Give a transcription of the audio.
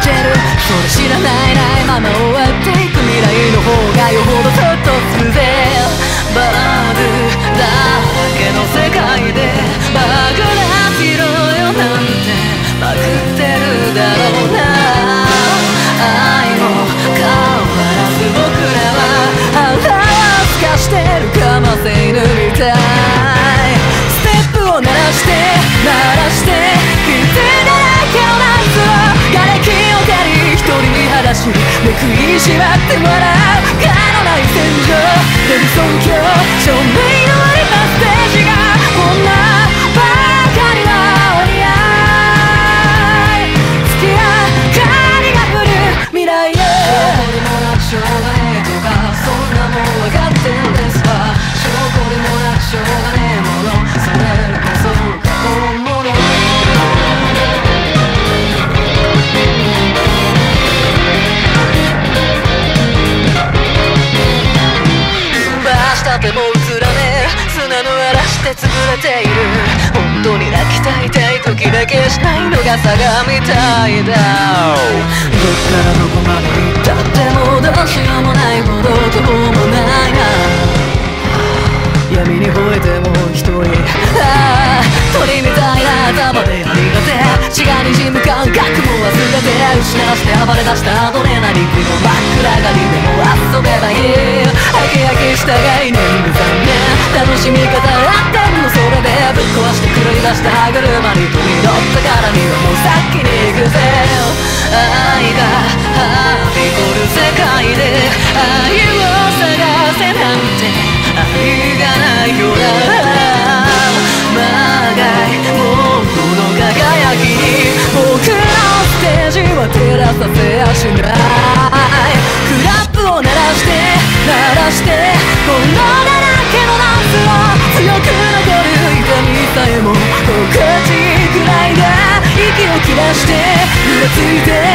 る。それ知らないまま終わっていく未来の方がよほどずっとするぜ。バグだらけの世界でバグなしろよなんてまくってるだろうな。愛も変わらず僕らは腹をすかしてるかませ犬みたい。ステップを鳴らして鳴らして傷だらけのナイフを瓦礫を蹴り一人に裸足めくりしまって笑う他のない戦場で理想郷証明のありたステージがこんなばかりはお似合い。月明かりが降る未来へ証拠にもなっちゃうがねえとかそんなもん分かってんですわ。証拠にもなっちゃうがねえものそれこそが本物。ても映らねえ砂の嵐で潰れている。本当に泣きたい時だけしないのが差がみたいだ。どっからどこまで行ったってもうどうしようもないほど途方もないな。闇に吠えてもう一人鳥みたいな頭でありがてえ。血が滲む感覚も忘れて失わして暴れ出したアドレナリンの真っ暗がりでも遊べばいい。ハキハキした概念無残ね楽しみ方あってんのそれでぶっ壊して狂い出した歯車に飛び乗ったからにはもう先に行くぜ。愛がはびこる世界で愛を探せなんて愛がないよな。まがいものの輝きに僕のステージは照らさせやしない。クラップを鳴らして鳴らしてこのだらけのダンスを強く残る痛みさえも心地いいくらいで息を切らしてふらついて